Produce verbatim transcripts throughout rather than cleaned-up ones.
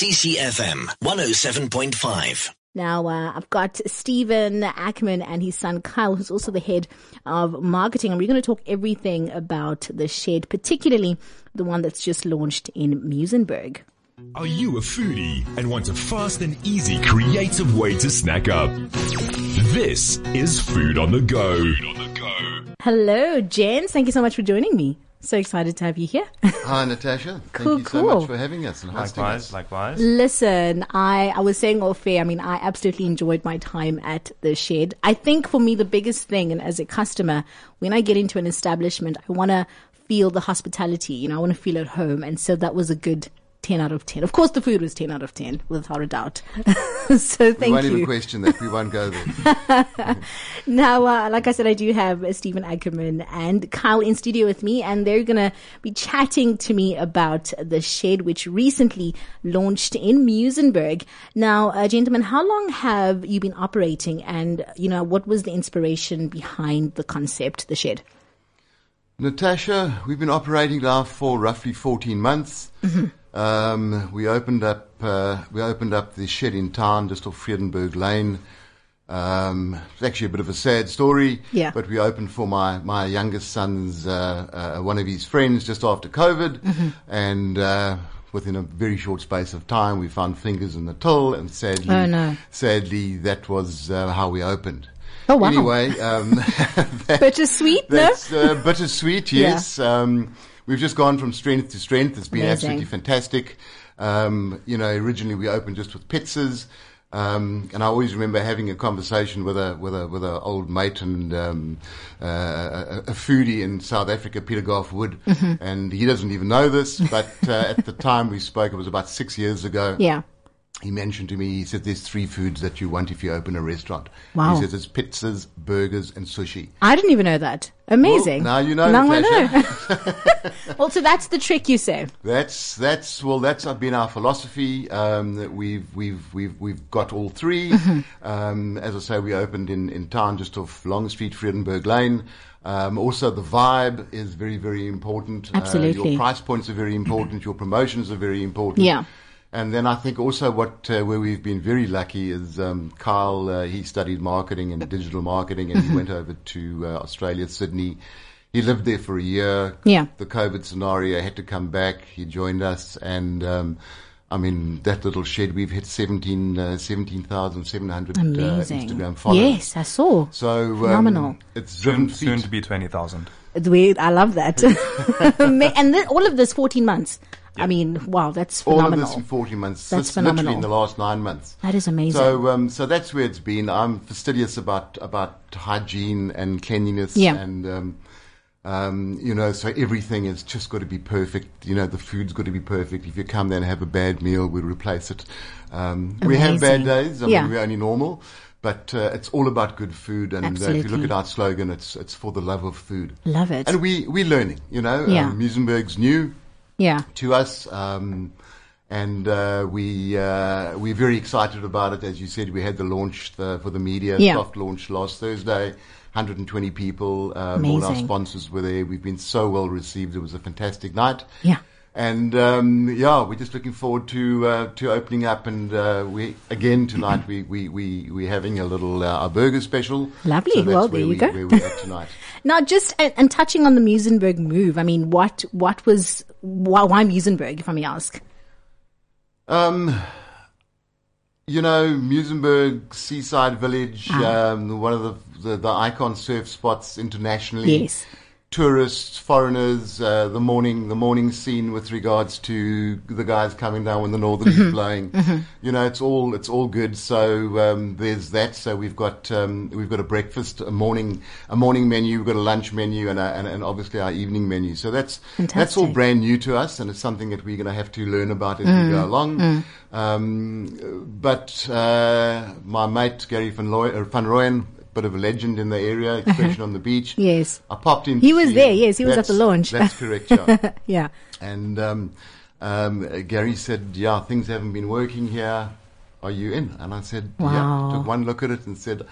C C F M one oh seven point five. Now, uh, I've got Stephen Ackerman and his son Kyle, who's also the head of marketing. And we're going to talk everything about the shed, particularly the one that's just launched in Muizenberg. Are you a foodie and want a fast and easy creative way to snack up? This is Food on the Go. Food on the Go. Hello, gents. Thank you so much for joining me. So excited to have you here. Hi, Natasha. Thank cool, you so cool. much for having us and hosting likewise, us. Likewise, Listen, I, I was saying off air, I mean, I absolutely enjoyed my time at the shed. I think for me, the biggest thing, and as a customer, when I get into an establishment, I want to feel the hospitality, you know, I want to feel at home. And so that was a good ten out of ten. Of course, the food was ten out of ten, without a doubt. So thank you. We won't even question that. We won't go there. Now, uh, like I said, I do have uh, Stephen Ackerman and Kyle in studio with me, and they're going to be chatting to me about the shed, which recently launched in Muizenberg. Now, uh, gentlemen, how long have you been operating, and, you know, what was the inspiration behind the concept, the shed? Natasha, we've been operating now for roughly fourteen months. Mm-hmm. Um, we opened up, uh, we opened up the shed in town just off Vredenburg Lane. Um, it's actually a bit of a sad story, yeah. But we opened for my, my youngest son's, uh, uh, one of his friends just after COVID. Mm-hmm. And, uh, within a very short space of time, we found fingers in the till, and sadly, oh, no. sadly, that was, uh, how we opened. Oh, wow. Anyway, um, that, bittersweet, no? That's, uh, bittersweet, yes. Yeah. Um, We've just gone from strength to strength. It's been Amazing. Absolutely fantastic. Um, you know, originally we opened just with pizzas. Um, and I always remember having a conversation with a, with a, with a old mate and, um, uh, a, a foodie in South Africa, Peter Goff Wood. Mm-hmm. And he doesn't even know this, but, uh, at the time we spoke, it was about six years ago. Yeah. He mentioned to me, he said, there's three foods that you want if you open a restaurant. Wow. He says it's pizzas, burgers, and sushi. I didn't even know that. Amazing. Well, now you know, now Natasha. I know. Well, so that's the trick, you say? That's, that's, well, that's been our philosophy. Um, that we've, we've, we've, we've got all three. Mm-hmm. Um, as I say, we opened in, in town just off Long Street, Vredenburg Lane. Um, also the vibe is very, very important. Absolutely. Uh, your price points are very important. Your promotions are very important. Yeah. And then I think also what, uh, where we've been very lucky is, um, Kyle, uh, he studied marketing and digital marketing, and he went over to, uh, Australia, Sydney. He lived there for a year. Yeah. The COVID scenario had to come back. He joined us, and, um, I mean, that little shed, we've hit seventeen, uh, seventeen thousand seven hundred, uh, Instagram followers. Yes, I saw. So, um, phenomenal. It's driven soon, soon to be twenty thousand. I love that. And then all of this fourteen months. I mean, wow, that's phenomenal. All of this in fourteen months. That's It's phenomenal. literally in the last nine months. That is amazing. So, um, so that's where it's been. I'm fastidious about, about hygiene and cleanliness. Yeah. And, um, um, you know, so everything has just got to be perfect. You know, the food's got to be perfect. If you come there and have a bad meal, we replace it. Um, we have bad days. I Yeah. mean, we're only normal. But uh, it's all about good food, and uh, if you look Absolutely. at our slogan, it's it's for the love of food. Love it. And we we're learning, you know. Yeah. Um, Muizenberg's new Yeah. to us, um, and uh, we uh, we're very excited about it. As you said, we had the launch the, for the media, Yeah. soft launch last Thursday. one hundred twenty people. Um, all our Amazing. sponsors were there. We've been so well received. It was a fantastic night. Yeah. And um, yeah, we're just looking forward to uh, to opening up. And uh, we again tonight we we we we're having a little uh, our burger special. Lovely. So that's Well, where there you we, go. Where we're at tonight. Now, just and, and touching on the Muizenberg move, I mean, what what was why, why Muizenberg, if I may ask? Um, you know, Muizenberg Seaside Village, Ah. um, one of the, the the icon surf spots internationally. Yes. Tourists, foreigners, uh, the morning, the morning scene with regards to the guys coming down when the northern Mm-hmm. is blowing. Mm-hmm. You know, it's all, it's all good. So, um, there's that. So we've got, um, we've got a breakfast, a morning, a morning menu, we've got a lunch menu, and, a, and, and obviously our evening menu. So that's, Fantastic. that's all brand new to us, and it's something that we're going to have to learn about as Mm. we go along. Mm. Um, but, uh, my mate, Gary van, Looy- uh, van Rooyen, bit of a legend in the area, expression on the beach. Yes. I popped in. He to was see there, him. yes, he was at the That's- launch. That's correct, yeah. Yeah. And um, um, uh, Gary said, yeah, things haven't been working here. Are you in? And I said, Wow. yeah. Took one look at it and said,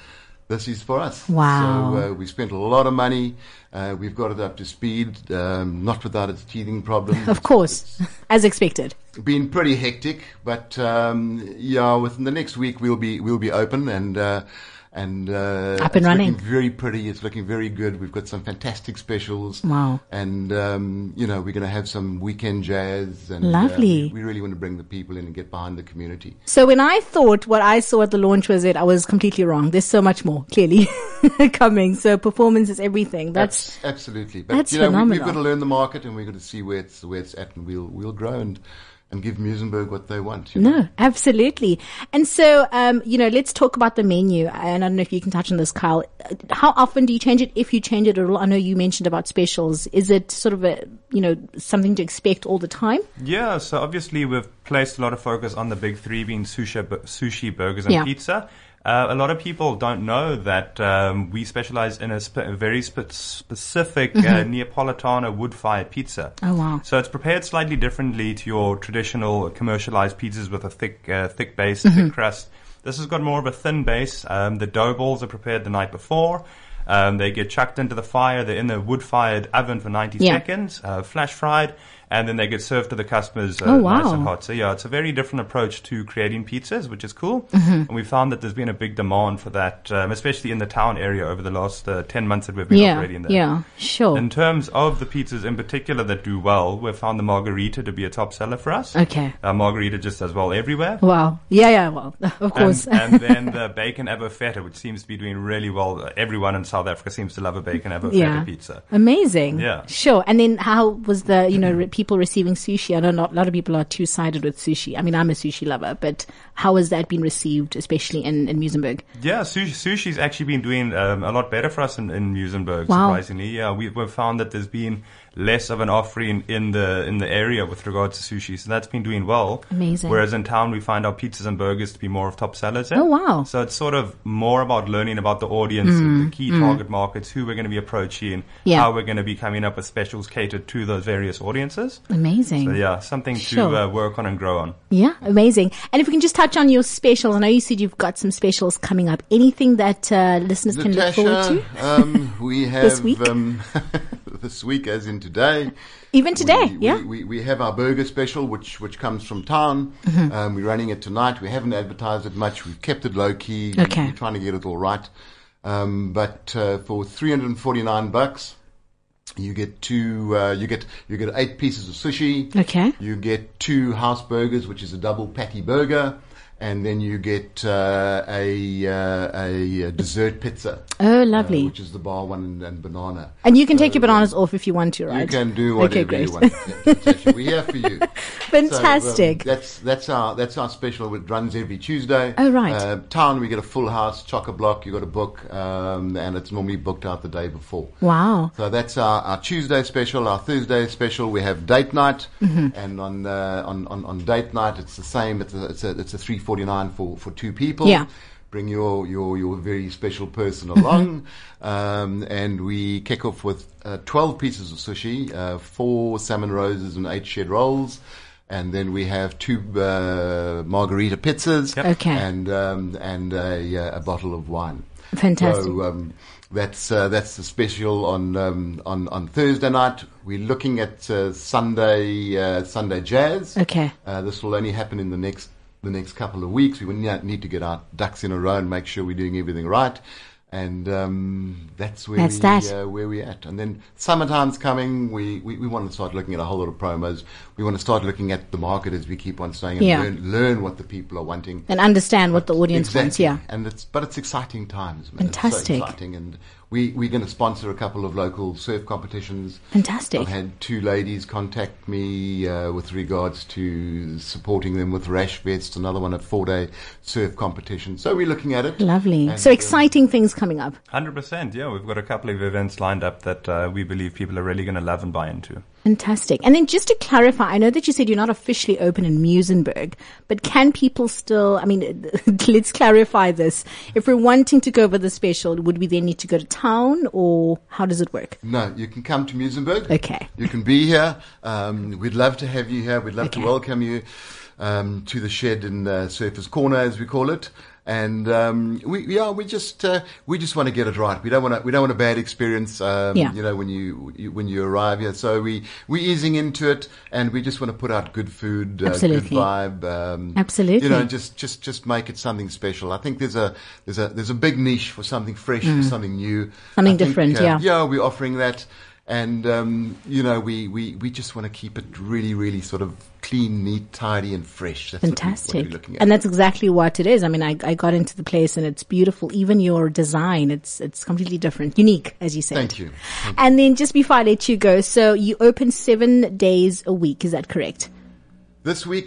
this is for us. Wow. So uh, we spent a lot of money. Uh, we've got it up to speed, um, not without its teething problems. Of course, as expected. Been pretty hectic, but um, yeah, within the next week we'll be we'll be open and uh, and uh, up and it's running. Looking very pretty. It's looking very good. We've got some fantastic specials. Wow! And um, you know, we're going to have some weekend jazz. And, Lovely. Uh, we, we really want to bring the people in and get behind the community. So when I thought what I saw at the launch was it, I was completely wrong. There's so much more clearly coming. So performance is everything. That's Abs- absolutely. But that's you know, we, phenomenal. we've got to learn the market, and we've got to see where it's where it's at, and we'll we'll grow and. And give Muizenberg what they want. You know? No, absolutely. And so, um, you know, let's talk about the menu. And I don't know if you can touch on this, Kyle. How often do you change it, if you change it at all? I know you mentioned about specials. Is it sort of a, you know, something to expect all the time? Yeah, so obviously we've placed a lot of focus on the big three being sushi, sushi burgers, and Yeah. pizza. Uh, a lot of people don't know that um, we specialize in a, spe- a very spe- specific Mm-hmm. uh, Neapolitana wood-fired pizza. Oh, wow. So it's prepared slightly differently to your traditional commercialized pizzas with a thick, uh, thick base, Mm-hmm. thick crust. This has got more of a thin base. Um, the dough balls are prepared the night before. Um, they get chucked into the fire. They're in the wood-fired oven for ninety Yeah. seconds, uh, flash fried, and then they get served to the customers uh, Oh, wow. nice and hot. So yeah, it's a very different approach to creating pizzas, which is cool. Mm-hmm. And we found that there's been a big demand for that, um, especially in the town area over the last uh, ten months that we've been Yeah, operating there. yeah, sure. In terms of the pizzas in particular that do well, we've found the margarita to be a top seller for us. Okay. Uh, margarita just does well everywhere. Wow. Yeah, yeah, well, of course. And, and then the bacon ever feta, which seems to be doing really well. Everyone in South Africa seems to love a bacon ever Yeah. feta pizza. Amazing. Yeah. Sure. And then how was the, you know, re- people receiving sushi? I know not, a lot of people are two-sided with sushi. I mean, I'm a sushi lover, but how has that been received, especially in, in Muizenberg? Yeah, sushi, sushi's actually been doing um, a lot better for us in, in Muizenberg, Wow. surprisingly. Yeah, we, we've found that there's been less of an offering in the in the area with regards to sushi, so that's been doing well. Amazing. Whereas in town, we find our pizzas and burgers to be more of top sellers there. Oh, wow. So it's sort of more about learning about the audience, Mm, the key target markets, who we're going to be approaching, Yeah. how we're going to be coming up with specials catered to those various audiences. Amazing. So yeah, something to Sure. uh, work on and grow on. Yeah, amazing. And if we can just touch on your specials, I know you said you've got some specials coming up. Anything that uh, listeners can look forward to? um, we have This week? Um, this week, as in today. Even today, we, yeah? We, we, we have our burger special, which which comes from town. Mm-hmm. Um, we're running it tonight. We haven't advertised it much. We've kept it low key. Okay. We're trying to get it all right. Um, but uh, for three hundred forty-nine bucks, you get two. Uh, you get you get eight pieces of sushi. Okay. You get two house burgers, which is a double patty burger. And then you get uh, a, uh, a dessert pizza. Oh, uh, lovely. which is the bar one and, and banana. And you can take your bananas off if you want to, right? You can do Okay, whatever great. you want. Yeah, Natasha, we're here for you. Fantastic. So, um, that's that's our that's our special. It runs every Tuesday. Oh, right. Uh, town, we get a full house, chock a block. You got a book, um, and it's normally booked out the day before. Wow. So that's our, our Tuesday special. Our Thursday special, we have date night, Mm-hmm. and on, uh, on on on date night, it's the same. It's a it's a, it's a three forty nine for for two people. Yeah. Bring your, your, your very special person along. um, and we kick off with uh, twelve pieces of sushi, uh, four salmon roses and eight shed rolls. And then we have two uh, margarita pizzas. Yep. Okay. And, um, and a, uh, a bottle of wine. Fantastic. So um, that's uh, that's the special on um, on on Thursday night. We're looking at uh, Sunday uh, Sunday jazz. Okay. Uh, this will only happen in the next the next couple of weeks. We will ne- need to get our ducks in a row and make sure we're doing everything right. And um, that's where That's we that. Uh, where we're at. And then summertime's coming. We, we we want to start looking at a whole lot of promos. We want to start looking at the market as we keep on saying and Yeah. learn learn what the people are wanting. And understand what the audience Exactly. wants, yeah. And it's but it's exciting times, man. Fantastic. It's so exciting, and we we're going to sponsor a couple of local surf competitions. Fantastic. I've had two ladies contact me uh, with regards to supporting them with rash vests. Another one a four day surf competition. So we're looking at it. Lovely. And, So um, exciting things coming up. one hundred percent, yeah. We've got a couple of events lined up that uh, we believe people are really going to love and buy into. Fantastic. And then just to clarify, I know that you said you're not officially open in Muizenberg, but can people still, I mean, let's clarify this. If we're wanting to go for the special, would we then need to go to town, or how does it work? No, you can come to Muizenberg. Okay. You can be here. Um, we'd love to have you here. We'd love Okay. to welcome you um, to the shed in uh, Surfers Corner, as we call it. And um, we yeah we just uh, we just want to get it right. We don't want to we don't want a bad experience. Um, Yeah. You know when you, you when you arrive here. So we we easing into it, and we just want to put out good food, uh, good Absolutely. vibe. Um, Absolutely. You know, just just just make it something special. I think there's a there's a there's a big niche for something fresh, for something new, Mm. Something I think, different, uh, yeah. Yeah, we're offering that. And, um, you know, we, we, we just want to keep it really, really sort of clean, neat, tidy, and fresh. That's what, we, Fantastic. what we're looking at. And that's exactly what it is. I mean, I, I got into the place and it's beautiful. Even your design, it's, it's completely different, unique, as you said. Thank you. Thank And then just before I let you go, so you open seven days a week. Is that correct? This week,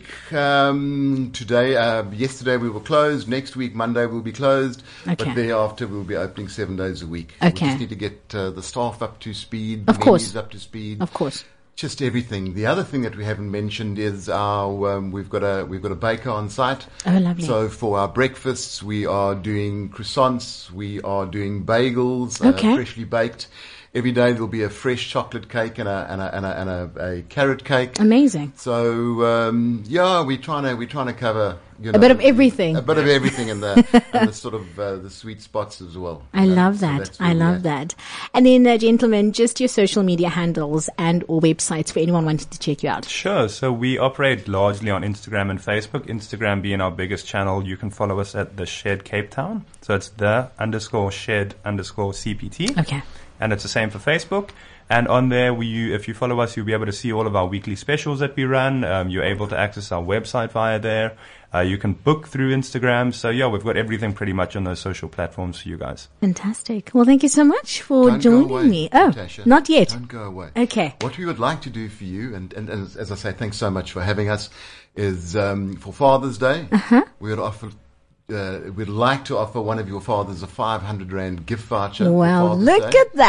um, today, uh, yesterday we were closed. Next week, Monday, we'll be closed. Okay. But thereafter, we'll be opening seven days a week. Okay. We just need to get uh, the staff up to speed, Of the course. menus up to speed. Of course. Just everything. The other thing that we haven't mentioned is our um, we've got a we've got a baker on site. Oh, lovely. So for our breakfasts, we are doing croissants, we are doing bagels, Okay. uh, freshly baked. Every day there'll be a fresh chocolate cake and a and a and a, and a, a carrot cake. Amazing. So um, yeah, we're trying to we're trying to cover you know, bit of everything. a bit of everything in the and the sort of uh, the sweet spots as well. I you know. love So that. that's where I we're love at. that. And then, uh, gentlemen, just your social media handles and or websites for anyone wanting to check you out. Sure. So we operate largely on Instagram and Facebook. Instagram being our biggest channel. You can follow us at the Shed Cape Town. So it's the underscore Shed underscore C P T. Okay. And it's the same for Facebook. And on there, we, if you follow us, you'll be able to see all of our weekly specials that we run. Um, you're able to access our website via there. Uh, you can book through Instagram. So yeah, we've got everything pretty much on those social platforms for you guys. Fantastic. Well, thank you so much for Don't go joining away, me. Oh, Natasha. not yet. Don't go away. Okay. What we would like to do for you, and, and, and as I say, thanks so much for having us, is um, for Father's Day, uh-huh. we would offer. Uh, we'd like to offer one of your fathers a five hundred rand gift voucher. Well, for Father's look Day. at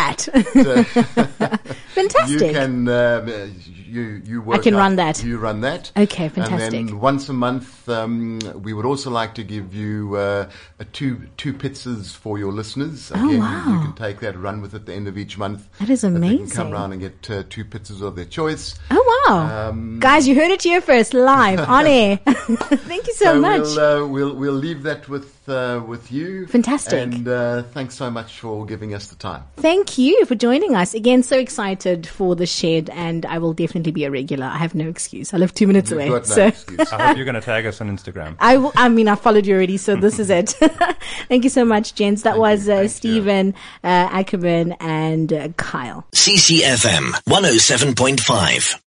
that. Fantastic. You can, uh, you, you work I can out- run that. You run that. Okay, fantastic. And then once a month, um, we would also like to give you, uh, a two, two pizzas for your listeners. Oh, Again, wow. you, you can take that, run with it at the end of each month. That is They can amazing. come round and get uh, two pizzas of their choice. Oh, wow. Um, Guys, you heard it here first, live, on air. Thank you so, So much. we'll, uh, we'll, we'll leave that with, uh, with you. Fantastic. And, uh, thanks so much for giving us the time. Thank you for joining us. Again, so excited for the Shed, and I will definitely be a regular. I have no excuse. I live two minutes You've away. got no so excuse. I hope you're going to tag us on Instagram. I, will, I mean, I followed you already, so this is it. Thank you so much, gents. That Thank was you. uh, Thank you. Stephen, uh, Ackerman, and uh, Kyle. C C F M one oh seven point five.